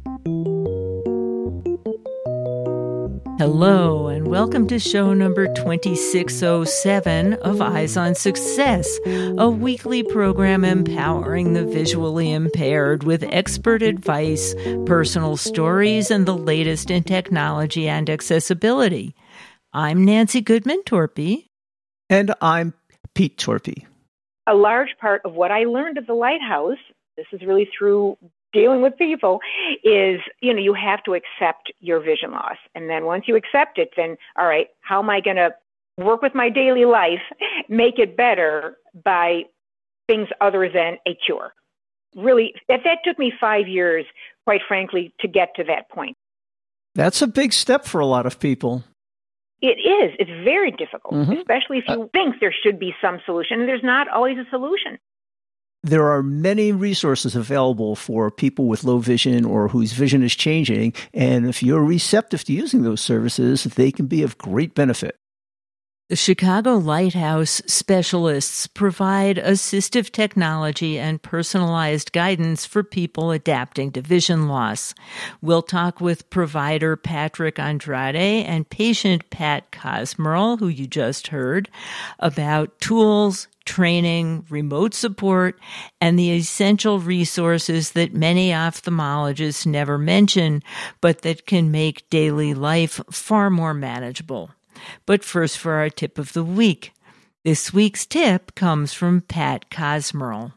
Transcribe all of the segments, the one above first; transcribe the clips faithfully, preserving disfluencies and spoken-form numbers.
Hello, and welcome to show number twenty-six oh seven of Eyes on Success, a weekly program empowering the visually impaired with expert advice, personal stories, and the latest in technology and accessibility. I'm Nancy Goodman-Torpy. And I'm Pete Torpy. A large part of what I learned at the Lighthouse, this is really through dealing with people, is, you know, you have to accept your vision loss. And then once you accept it, then, all right, how am I going to work with my daily life, make it better by things other than a cure? Really, that, that took me five years, quite frankly, to get to that point. That's a big step for a lot of people. It is. It's very difficult, Mm-hmm. especially if you uh, think there should be some solution. And there's not always a solution. There are many resources available for people with low vision or whose vision is changing, and if you're receptive to using those services, they can be of great benefit. The Chicago Lighthouse specialists provide assistive technology and personalized guidance for people adapting to vision loss. We'll talk with provider Patrick Andrade and patient Pat Cosmerl, who you just heard, about tools, training, remote support, and the essential resources that many ophthalmologists never mention, but that can make daily life far more manageable. But first, for our tip of the week. This week's tip comes from Pat Cosmerl.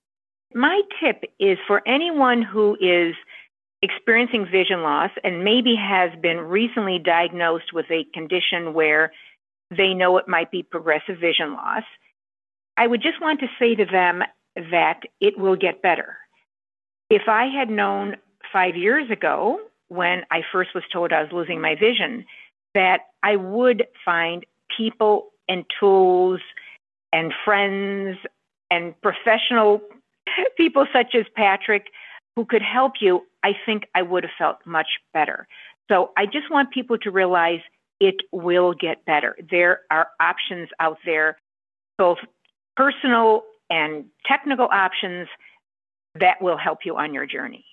My tip is for anyone who is experiencing vision loss and maybe has been recently diagnosed with a condition where they know it might be progressive vision loss, I would just want to say to them that it will get better. If I had known five years ago, when I first was told I was losing my vision, that I would find people and tools and friends and professional people such as Patrick who could help you, I think I would have felt much better. So I just want people to realize it will get better. There are options out there, both personal and technical options, that will help you on your journey.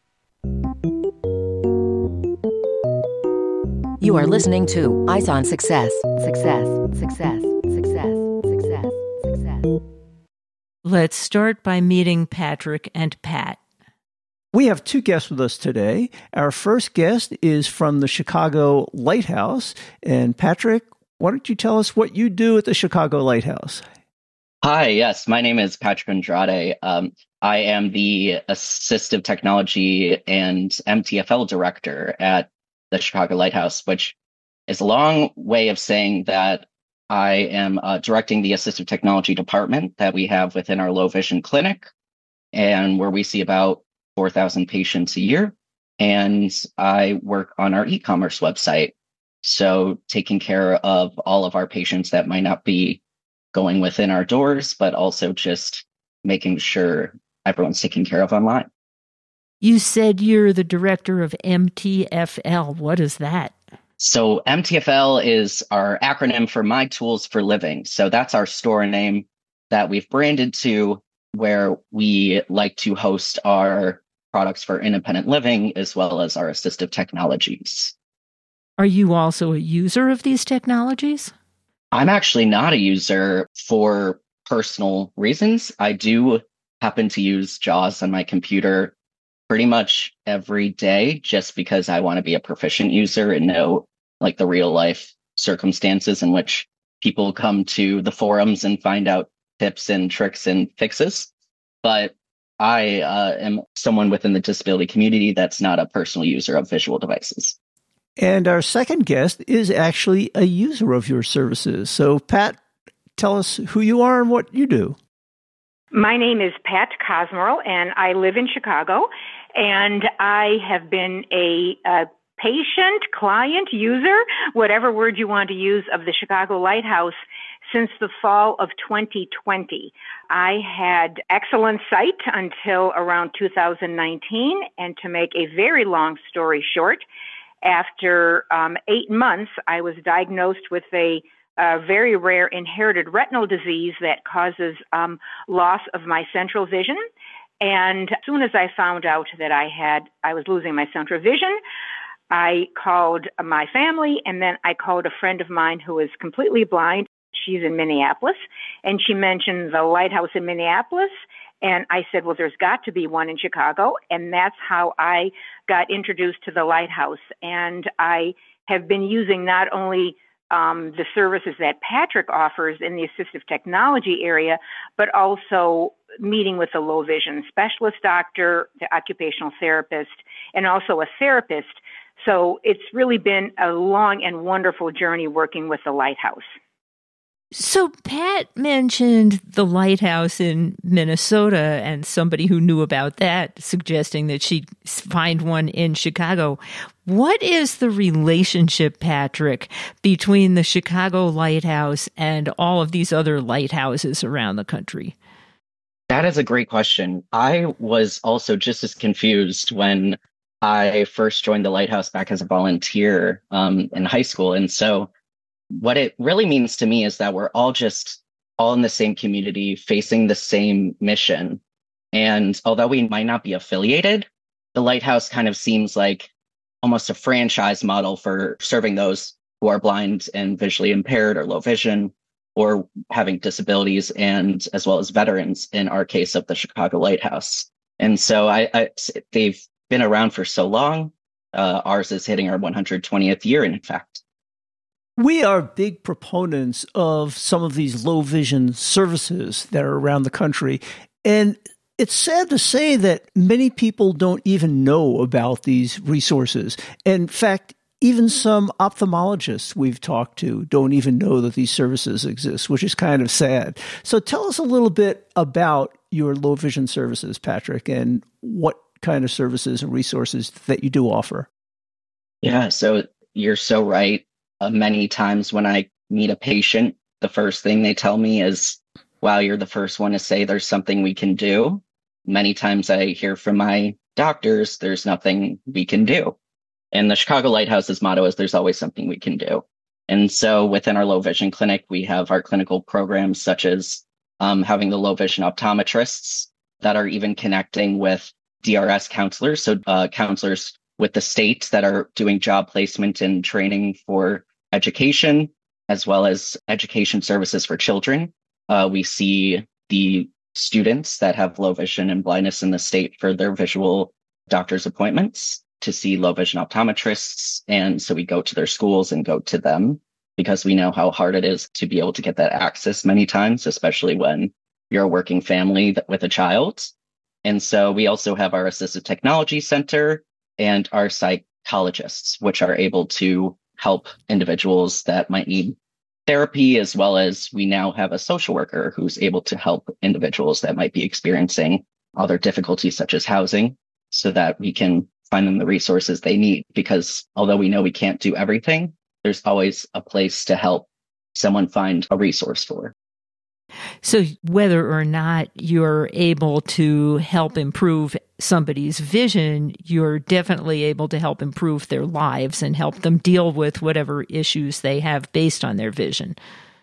You are listening to Eyes on Success. Success, success, success, success, success. Let's start by meeting Patrick and Pat. We have two guests with us today. Our first guest is from the Chicago Lighthouse. And Patrick, why don't you tell us what you do at the Chicago Lighthouse? Hi, yes, my name is Patrick Andrade. Um, I am the Assistive Technology and M T F L Director at the Chicago Lighthouse, which is a long way of saying that I am uh, directing the Assistive Technology Department that we have within our low vision clinic, and where we see about four thousand patients a year. And I work on our e-commerce website. So taking care of all of our patients that might not be going within our doors, but also just making sure everyone's taken care of online. You said you're the director of M T F L. What is that? So M T F L is our acronym for My Tools for Living. So that's our store name that we've branded to, where we like to host our products for independent living as well as our assistive technologies. Are you also a user of these technologies? I'm actually not a user for personal reasons. I do happen to use JAWS on my computer pretty much every day just because I want to be a proficient user and know like the real life circumstances in which people come to the forums and find out tips and tricks and fixes. But I uh, am someone within the disability community that's not a personal user of visual devices. And our second guest is actually a user of your services. So, Pat, tell us who you are and what you do. My name is Pat Cosmerl, and I live in Chicago. And I have been a, a patient, client, user, whatever word you want to use, of the Chicago Lighthouse since the fall of twenty twenty. I had excellent sight until around two thousand nineteen, and to make a very long story short, after um, eight months, I was diagnosed with a, a very rare inherited retinal disease that causes um, loss of my central vision. And as soon as I found out that I had, I was losing my central vision, I called my family, and then I called a friend of mine who is completely blind. She's in Minneapolis, and she mentioned the lighthouse in Minneapolis. And I said, well, there's got to be one in Chicago. And that's how I got introduced to the lighthouse. And I have been using not only um, the services that Patrick offers in the assistive technology area, but also meeting with a low vision specialist doctor, the occupational therapist, and also a therapist. So it's really been a long and wonderful journey working with the lighthouse. So Pat mentioned the lighthouse in Minnesota and somebody who knew about that suggesting that she'd find one in Chicago. What is the relationship, Patrick, between the Chicago Lighthouse and all of these other lighthouses around the country? That is a great question. I was also just as confused when I first joined the Lighthouse back as a volunteer um, in high school. And so what it really means to me is that we're all just all in the same community, facing the same mission. And although we might not be affiliated, the Lighthouse kind of seems like almost a franchise model for serving those who are blind and visually impaired or low vision or having disabilities, and as well as veterans in our case of the Chicago Lighthouse. And so I, I they've been around for so long. Uh, ours is hitting our one hundred twentieth year, in fact. We are big proponents of some of these low vision services that are around the country. And it's sad to say that many people don't even know about these resources. In fact, even some ophthalmologists we've talked to don't even know that these services exist, which is kind of sad. So tell us a little bit about your low vision services, Patrick, and what kind of services and resources that you do offer. Yeah, so you're so right. Uh, many times when I meet a patient, the first thing they tell me is, wow, you're the first one to say there's something we can do. Many times I hear from my doctors, there's nothing we can do. And the Chicago Lighthouse's motto is there's always something we can do. And so within our low vision clinic, we have our clinical programs such as um, having the low vision optometrists that are even connecting with D R S counselors. So uh, counselors with the state that are doing job placement and training for education, as well as education services for children. Uh, we see the students that have low vision and blindness in the state for their visual doctor's appointments to see low vision optometrists. And so we go to their schools and go to them because we know how hard it is to be able to get that access many times, especially when you're a working family with a child. And so we also have our assistive technology center and our psychologists, which are able to help individuals that might need therapy, as well as we now have a social worker who's able to help individuals that might be experiencing other difficulties such as housing, so that we can find them the resources they need. Because although we know we can't do everything, there's always a place to help someone find a resource for. So whether or not you're able to help improve somebody's vision, you're definitely able to help improve their lives and help them deal with whatever issues they have based on their vision.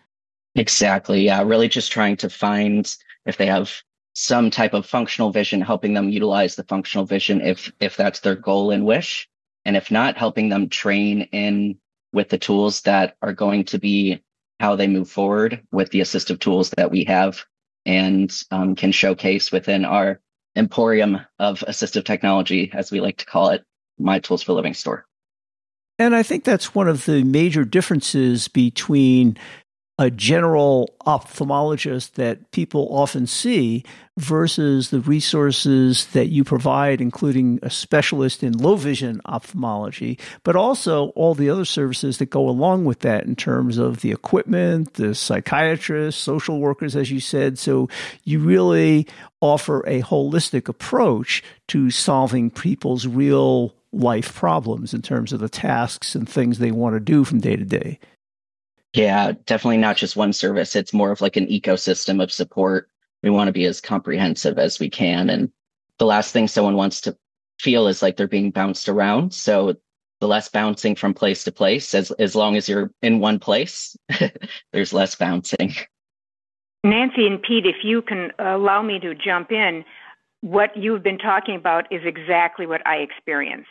Exactly. Yeah. Really just trying to find if they have some type of functional vision, helping them utilize the functional vision if if that's their goal and wish. And if not, helping them train in with the tools that are going to be how they move forward with the assistive tools that we have and um, can showcase within our emporium of assistive technology, as we like to call it, My Tools for Living store. And I think that's one of the major differences between a general ophthalmologist that people often see versus the resources that you provide, including a specialist in low vision ophthalmology, but also all the other services that go along with that in terms of the equipment, the psychiatrists, social workers, as you said. So you really offer a holistic approach to solving people's real life problems in terms of the tasks and things they want to do from day to day. Yeah, definitely not just one service. It's more of like an ecosystem of support. We want to be as comprehensive as we can. And the last thing someone wants to feel is like they're being bounced around. So the less bouncing from place to place, as, as long as you're in one place, there's less bouncing. Nancy and Pete, if you can allow me to jump in, what you've been talking about is exactly what I experienced.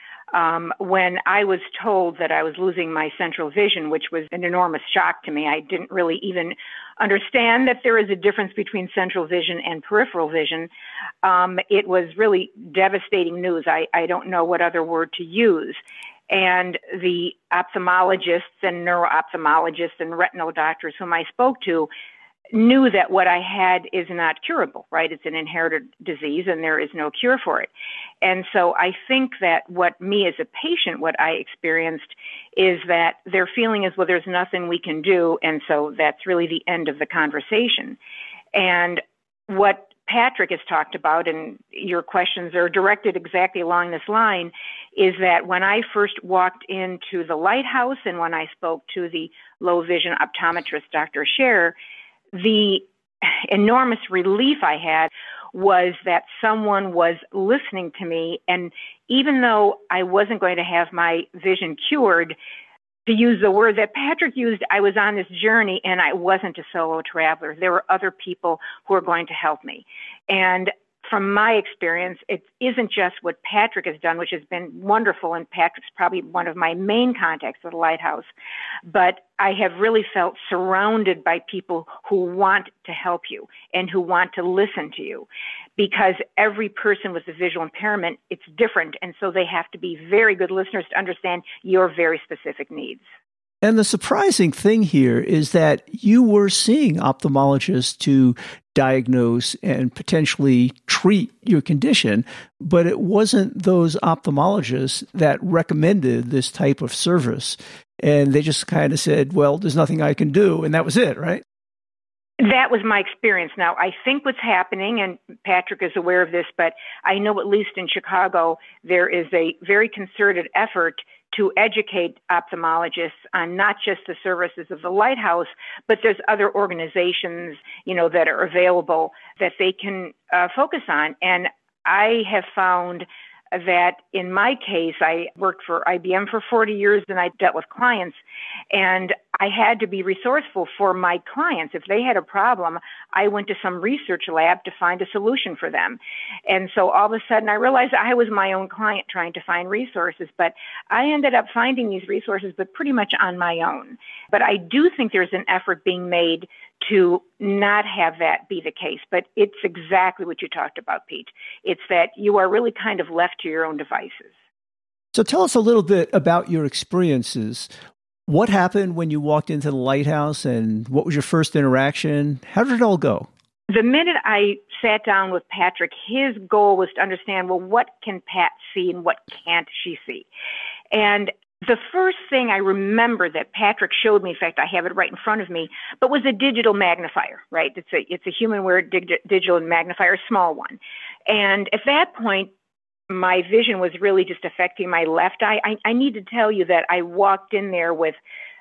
Um, when I was told that I was losing my central vision, which was an enormous shock to me, I didn't really even understand that there is a difference between central vision and peripheral vision. Um, it was really devastating news. I, I don't know what other word to use. And the ophthalmologists and neuro-ophthalmologists and retinal doctors whom I spoke to knew that what I had is not curable, right? It's an inherited disease and there is no cure for it. And so I think that what me as a patient, what I experienced is that their feeling is, well, there's nothing we can do. And so that's really the end of the conversation. And what Patrick has talked about, and your questions are directed exactly along this line, is that when I first walked into the Lighthouse and when I spoke to the low vision optometrist, Doctor Scherer, the enormous relief I had was that someone was listening to me. And even though I wasn't going to have my vision cured, to use the word that Patrick used, I was on this journey and I wasn't a solo traveler. There were other people who were going to help me. And from my experience, it isn't just what Patrick has done, which has been wonderful, and Patrick's probably one of my main contacts with the Lighthouse, but I have really felt surrounded by people who want to help you and who want to listen to you, because every person with a visual impairment, it's different, and so they have to be very good listeners to understand your very specific needs. And the surprising thing here is that you were seeing ophthalmologists to diagnose and potentially treat your condition, but it wasn't those ophthalmologists that recommended this type of service. And they just kind of said, well, there's nothing I can do. And that was it, right? That was my experience. Now, I think what's happening, and Patrick is aware of this, but I know at least in Chicago, there is a very concerted effort to educate ophthalmologists on not just the services of the Lighthouse, but there's other organizations, you know, that are available that they can uh, focus on. And I have found that in my case, I worked for I B M for forty years and I dealt with clients, and I had to be resourceful for my clients. If they had a problem, I went to some research lab to find a solution for them. And so all of a sudden I realized I was my own client trying to find resources, but I ended up finding these resources, but pretty much on my own. But I do think there's an effort being made to not have that be the case. But it's exactly what you talked about, Pete. It's that you are really kind of left to your own devices. So tell us a little bit about your experiences. What happened when you walked into the Lighthouse, and what was your first interaction? How did it all go? The minute I sat down with Patrick, his goal was to understand, well, what can Pat see and what can't she see? And the first thing I remember that Patrick showed me, in fact, I have it right in front of me, but was a digital magnifier, right? It's a it's a human-wear dig- digital magnifier, a small one. And at that point, my vision was really just affecting my left eye. I, I need to tell you that I walked in there with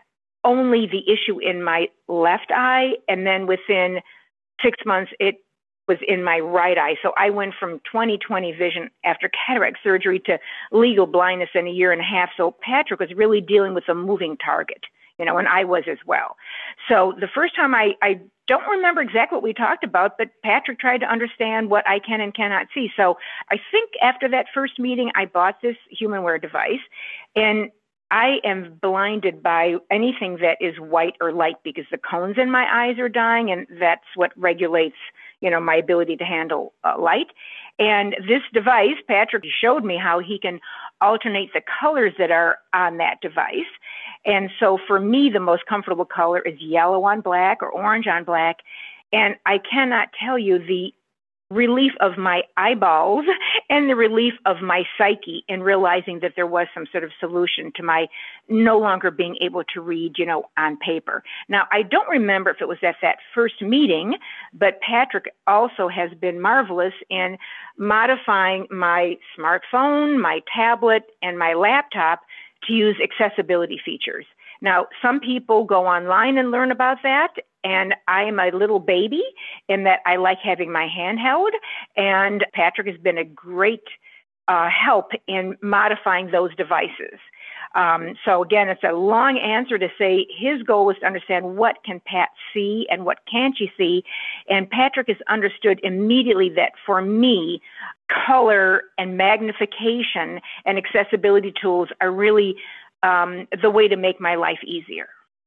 only the issue in my left eye, and then within six months, it was in my right eye. So I went from twenty twenty vision after cataract surgery to legal blindness in a year and a half. So Patrick was really dealing with a moving target, you know, and I was as well. So the first time I, I don't remember exactly what we talked about, but Patrick tried to understand what I can and cannot see. So I think after that first meeting, I bought this human-wear device, and I am blinded by anything that is white or light because the cones in my eyes are dying, and that's what regulates, you know, my ability to handle uh, light. And this device, Patrick showed me how he can alternate the colors that are on that device. And so for me, the most comfortable color is yellow on black or orange on black. And I cannot tell you the relief of my eyeballs and the relief of my psyche in realizing that there was some sort of solution to my no longer being able to read, you know, on paper. Now, I don't remember if it was at that first meeting, but Patrick also has been marvelous in modifying my smartphone, my tablet, and my laptop to use accessibility features. Now, some people go online and learn about that, and I am a little baby in that I like having my hand held, and Patrick has been a great uh, help in modifying those devices. Um, so again, it's a long answer to say his goal was to understand what can Pat see and what can't she see. And Patrick has understood immediately that for me, color and magnification and accessibility tools are really um, the way to make my life easier.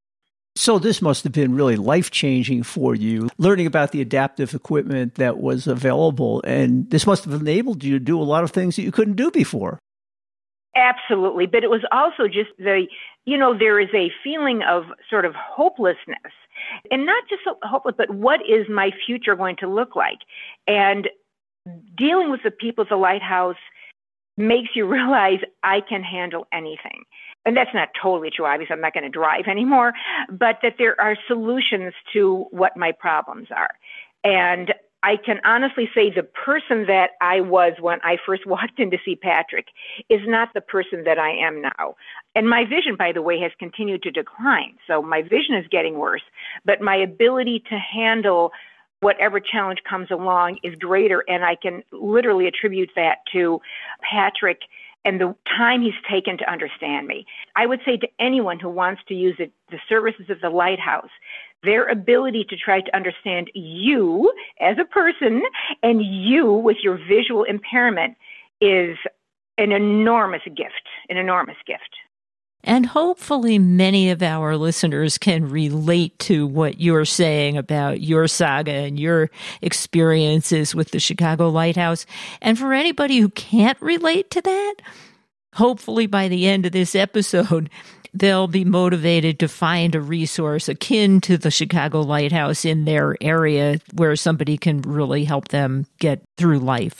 So this must have been really life-changing for you, learning about the adaptive equipment that was available. And this must have enabled you to do a lot of things that you couldn't do before. Absolutely. But it was also just the, you know, there is a feeling of sort of hopelessness. And not just hopeless, but what is my future going to look like? And dealing with the people at the Lighthouse makes you realize I can handle anything. And that's not totally true. Obviously, I'm not going to drive anymore, but that there are solutions to what my problems are. And I can honestly say the person that I was when I first walked in to see Patrick is not the person that I am now. And my vision, by the way, has continued to decline. So my vision is getting worse, but my ability to handle whatever challenge comes along is greater. And I can literally attribute that to Patrick and the time he's taken to understand me. I would say to anyone who wants to use it, the services of the Lighthouse, their ability to try to understand you as a person and you with your visual impairment is an enormous gift, an enormous gift. And hopefully many of our listeners can relate to what you're saying about your saga and your experiences with the Chicago Lighthouse. And for anybody who can't relate to that, hopefully by the end of this episode, they'll be motivated to find a resource akin to the Chicago Lighthouse in their area where somebody can really help them get through life.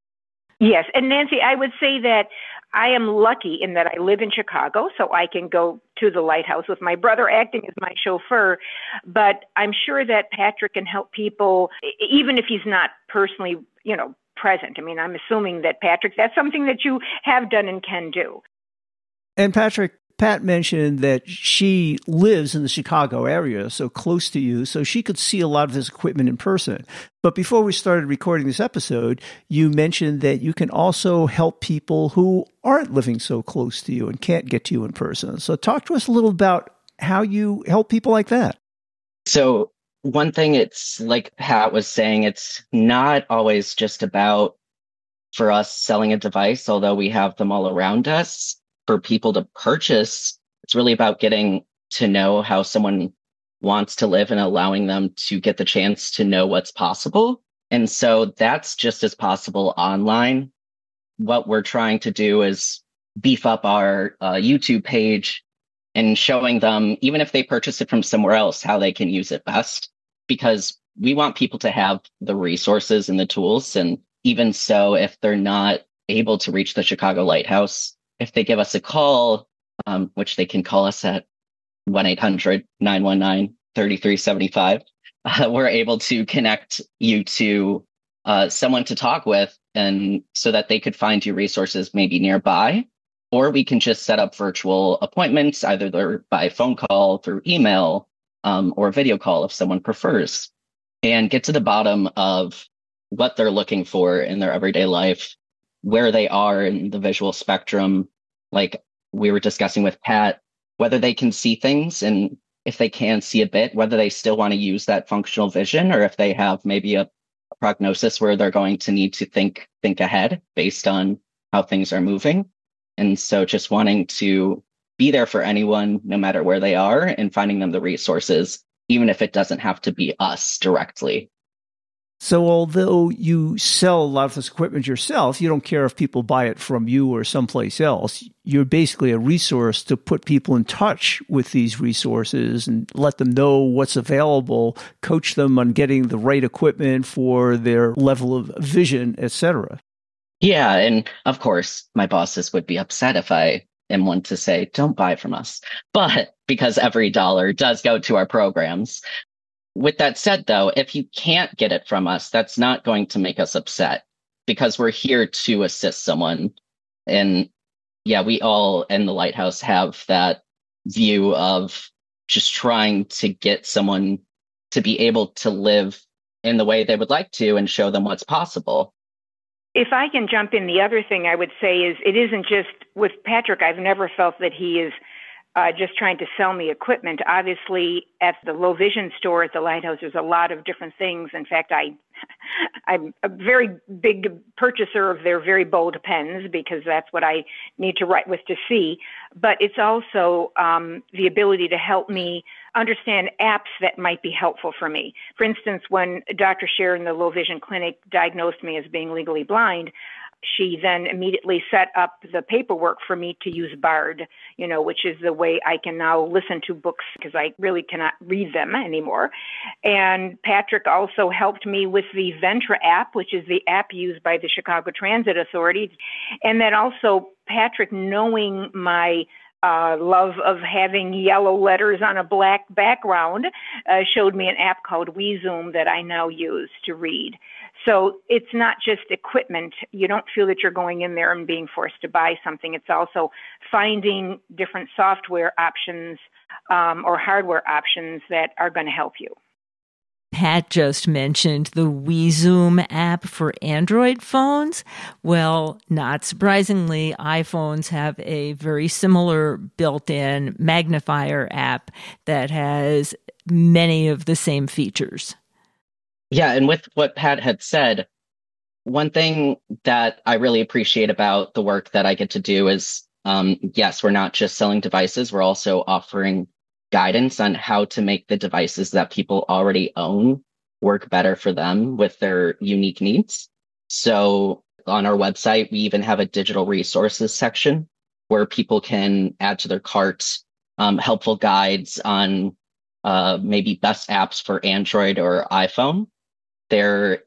Yes. And Nancy, I would say that I am lucky in that I live in Chicago, so I can go to the Lighthouse with my brother acting as my chauffeur. But I'm sure that Patrick can help people, even if he's not personally, you know, present. I mean, I'm assuming that Patrick, that's something that you have done and can do. And Patrick, Pat mentioned that she lives in the Chicago area, so close to you, so she could see a lot of this equipment in person. But before we started recording this episode, you mentioned that you can also help people who aren't living so close to you and can't get to you in person. So talk to us a little about how you help people like that. So one thing, it's like Pat was saying, it's not always just about, for us, selling a device, although we have them all around us. For people to purchase, it's really about getting to know how someone wants to live and allowing them to get the chance to know what's possible. And so that's just as possible online. What we're trying to do is beef up our uh, YouTube page and showing them, even if they purchase it from somewhere else, how they can use it best, because we want people to have the resources and the tools. And even so, if they're not able to reach the Chicago Lighthouse, if they give us a call, um, which they can call us at one eight hundred nine one nine three three seven five, uh, we're able to connect you to uh, someone to talk with, and so that they could find you resources maybe nearby, or we can just set up virtual appointments, either by phone call, through email, um, or video call if someone prefers, and get to the bottom of what they're looking for in their everyday life, where they are in the visual spectrum, like we were discussing with Pat, whether they can see things, and if they can see a bit, whether they still want to use that functional vision, or if they have maybe a, a prognosis where they're going to need to think think ahead based on how things are moving. And so just wanting to be there for anyone, no matter where they are, and finding them the resources, even if it doesn't have to be us directly. So although you sell a lot of this equipment yourself, you don't care if people buy it from you or someplace else. You're basically a resource to put people in touch with these resources and let them know what's available, coach them on getting the right equipment for their level of vision, et cetera. Yeah, and of course, my bosses would be upset if I am one to say, don't buy from us. But because every dollar does go to our programs. With that said, though, if you can't get it from us, that's not going to make us upset, because we're here to assist someone. And yeah, we all in the Lighthouse have that view of just trying to get someone to be able to live in the way they would like to and show them what's possible. If I can jump in, the other thing I would say is it isn't just with Patrick. I've never felt that he is uh, just trying to sell me equipment. Obviously, at the Low Vision store at the Lighthouse, there's a lot of different things. In fact, I, I'm a very big purchaser of their very bold pens because that's what I need to write with to see. But it's also um, the ability to help me understand apps that might be helpful for me. For instance, when Doctor Scher in the Low Vision Clinic diagnosed me as being legally blind, she then immediately set up the paperwork for me to use Bard, you know, which is the way I can now listen to books because I really cannot read them anymore. And Patrick also helped me with the Ventra app, which is the app used by the Chicago Transit Authority. And then also Patrick, knowing my Uh, love of having yellow letters on a black background, uh, showed me an app called WeZoom that I now use to read. So it's not just equipment. You don't feel that you're going in there and being forced to buy something. It's also finding different software options um, or hardware options that are going to help you. Pat just mentioned the WeZoom app for Android phones. Well, not surprisingly, iPhones have a very similar built-in magnifier app that has many of the same features. Yeah, and with what Pat had said, one thing that I really appreciate about the work that I get to do is, um, yes, we're not just selling devices, we're also offering guidance on how to make the devices that people already own work better for them with their unique needs. So on our website, we even have a digital resources section where people can add to their carts um, helpful guides on uh, maybe best apps for Android or iPhone. There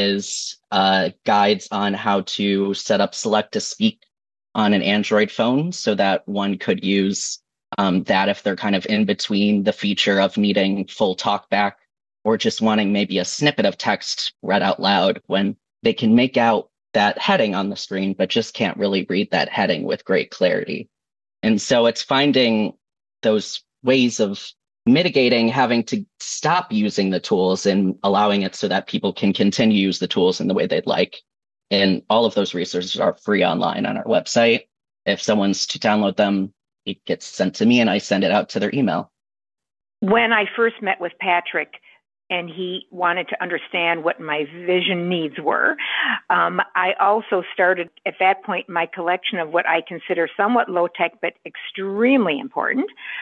is uh, guides on how to set up Select to Speak on an Android phone so that one could use Um, that if they're kind of in between the feature of needing full talkback or just wanting maybe a snippet of text read out loud when they can make out that heading on the screen, but just can't really read that heading with great clarity. And so it's finding those ways of mitigating having to stop using the tools and allowing it so that people can continue to use the tools in the way they'd like. And all of those resources are free online on our website. If someone's to download them, it gets sent to me and I send it out to their email. When I first met with Patrick and he wanted to understand what my vision needs were, um, I also started at that point my collection of what I consider somewhat low-tech but extremely important.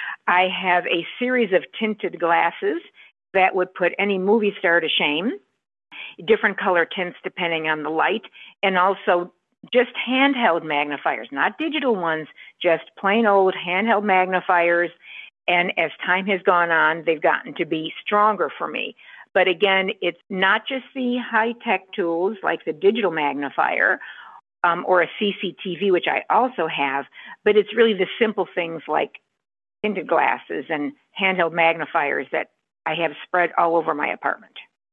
I have a series of tinted glasses that would put any movie star to shame, different color tints depending on the light, and also just handheld magnifiers, not digital ones, just plain old handheld magnifiers. And as time has gone on, they've gotten to be stronger for me. But again, it's not just the high-tech tools like the digital magnifier um, or a C C T V, which I also have, but it's really the simple things like tinted glasses and handheld magnifiers that I have spread all over my apartment.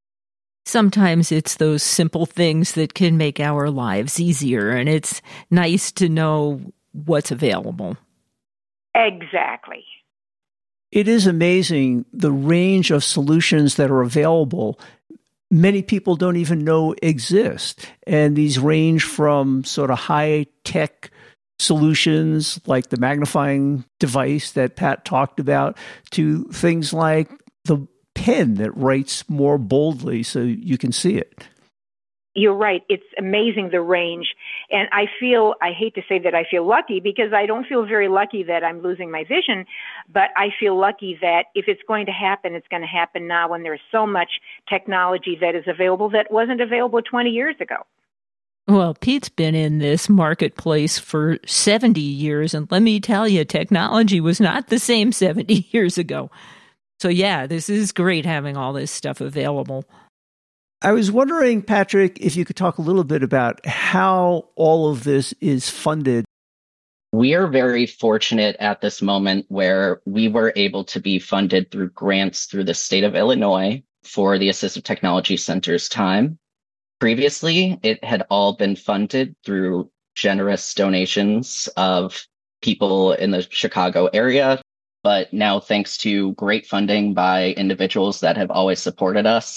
Sometimes it's those simple things that can make our lives easier, and it's nice to know what's available. Exactly. It is amazing the range of solutions that are available. Many people don't even know exist. And these range from sort of high-tech solutions like the magnifying device that Pat talked about to things like the pen that writes more boldly so you can see it. You're right. It's amazing, the range. And I feel, I hate to say that I feel lucky because I don't feel very lucky that I'm losing my vision, but I feel lucky that if it's going to happen, it's going to happen now when there's so much technology that is available that wasn't available twenty years ago. Well, Pete's been in this marketplace for seventy years, and let me tell you, technology was not the same seventy years ago. So yeah, this is great having all this stuff available. I was wondering, Patrick, if you could talk a little bit about how all of this is funded. We are very fortunate at this moment where we were able to be funded through grants through the state of Illinois for the Assistive Technology Center's time. Previously, it had all been funded through generous donations of people in the Chicago area. But now, thanks to great funding by individuals that have always supported us,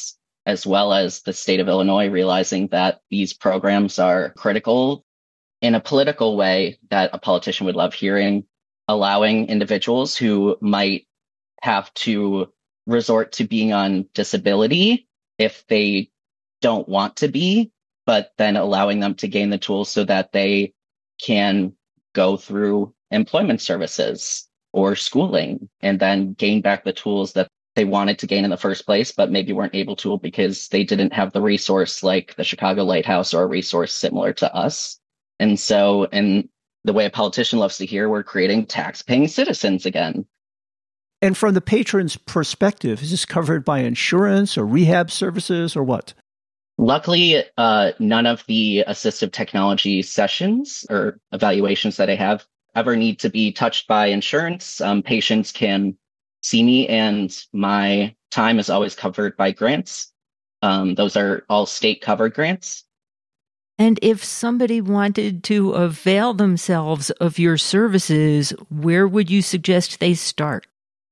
as well as the state of Illinois, realizing that these programs are critical in a political way that a politician would love hearing, allowing individuals who might have to resort to being on disability if they don't want to be, but then allowing them to gain the tools so that they can go through employment services or schooling and then gain back the tools that they wanted to gain in the first place, but maybe weren't able to because they didn't have the resource like the Chicago Lighthouse or a resource similar to us. And so, in the way a politician loves to hear, we're creating tax-paying citizens again. And from the patron's perspective, is this covered by insurance or rehab services or what? Luckily, uh, none of the assistive technology sessions or evaluations that I have ever need to be touched by insurance. Um, patients can see me, and my time is always covered by grants. Um, those are all state-covered grants. And if somebody wanted to avail themselves of your services, where would you suggest they start?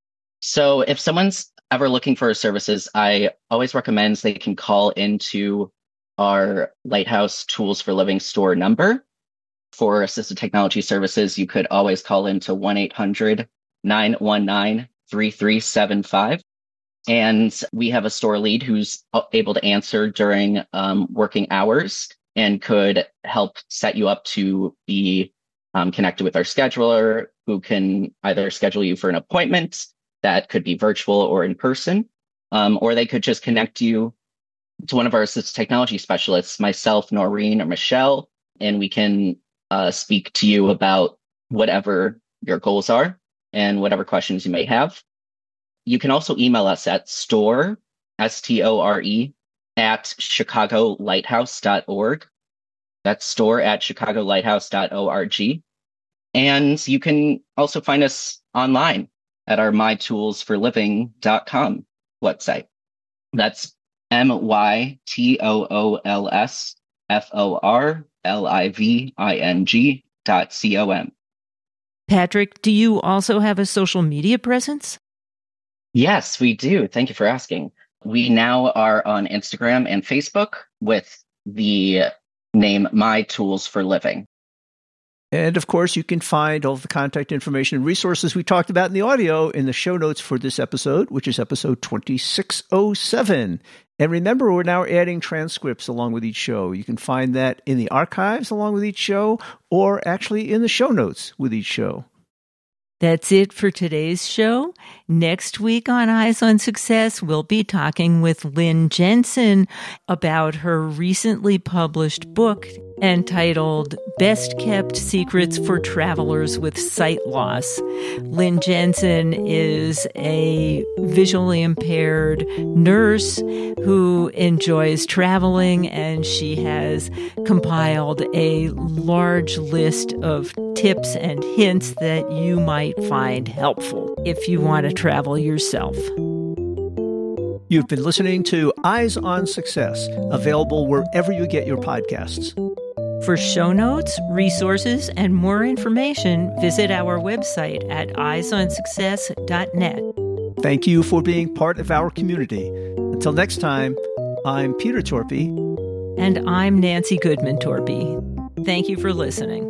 So if someone's ever looking for services, I always recommend they can call into our Lighthouse Tools for Living store number. For assistive technology services, you could always call into one eight hundred nine one nine three three seven five. And we have a store lead who's able to answer during um, working hours and could help set you up to be um, connected with our scheduler, who can either schedule you for an appointment that could be virtual or in person, um, or they could just connect you to one of our assistive technology specialists, myself, Noreen, or Michelle, and we can uh, speak to you about whatever your goals are and whatever questions you may have. You can also email us at store, S T O R E, at chicago lighthouse dot org. That's store at chicago lighthouse dot org. And you can also find us online at our my tools for living dot com website. That's M Y T O O L S F O R L I V I N G dot C O M. Patrick, do you also have a social media presence? Yes, we do. Thank you for asking. We now are on Instagram and Facebook with the name My Tools for Living. And of course, you can find all of the contact information and resources we talked about in the audio in the show notes for this episode, which is episode twenty-six oh seven. And remember, we're now adding transcripts along with each show. You can find that in the archives along with each show, or actually in the show notes with each show. That's it for today's show. Next week on Eyes on Success, we'll be talking with Lynn Jensen about her recently published book entitled Best Kept Secrets for Travelers with Sight Loss. Lynn Jensen is a visually impaired nurse who enjoys traveling, and she has compiled a large list of tips and hints that you might find helpful if you want to travel yourself. You've been listening to Eyes on Success, available wherever you get your podcasts. For show notes, resources, and more information, visit our website at eyes on success dot net. Thank you for being part of our community. Until next time, I'm Peter Torpy. And I'm Nancy Goodman Torpy. Thank you for listening.